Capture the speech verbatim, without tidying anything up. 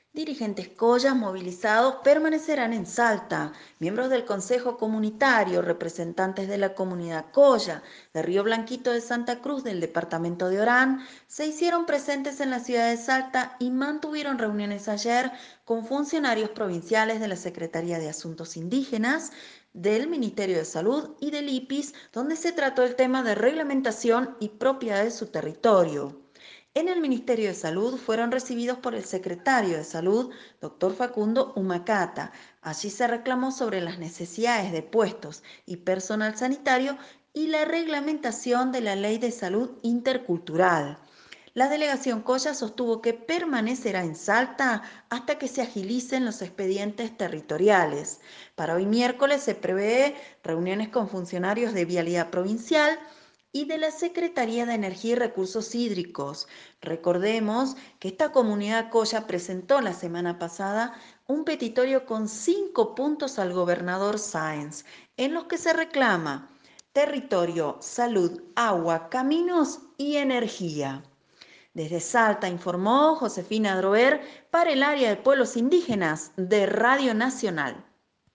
Dirigentes collas movilizados permanecerán en Salta. Miembros del Consejo Comunitario, representantes de la comunidad Colla, de Río Blanquito de Santa Cruz, del departamento de Orán, se hicieron presentes en la ciudad de Salta y mantuvieron reuniones ayer con funcionarios provinciales de la Secretaría de Asuntos Indígenas, del Ministerio de Salud y del I P I S, donde se trató el tema de reglamentación y propiedad de su territorio. En el Ministerio de Salud fueron recibidos por el secretario de Salud, doctor Facundo Humacata. Allí se reclamó sobre las necesidades de puestos y personal sanitario y la reglamentación de la Ley de Salud Intercultural. La delegación Coya sostuvo que permanecerá en Salta hasta que se agilicen los expedientes territoriales. Para hoy miércoles se prevé reuniones con funcionarios de Vialidad Provincial y de la Secretaría de Energía y Recursos Hídricos. Recordemos que esta comunidad Coya presentó la semana pasada un petitorio con cinco puntos al gobernador Sáenz, en los que se reclama territorio, salud, agua, caminos y energía. Desde Salta informó Josefina Drover para el área de pueblos indígenas de Radio Nacional.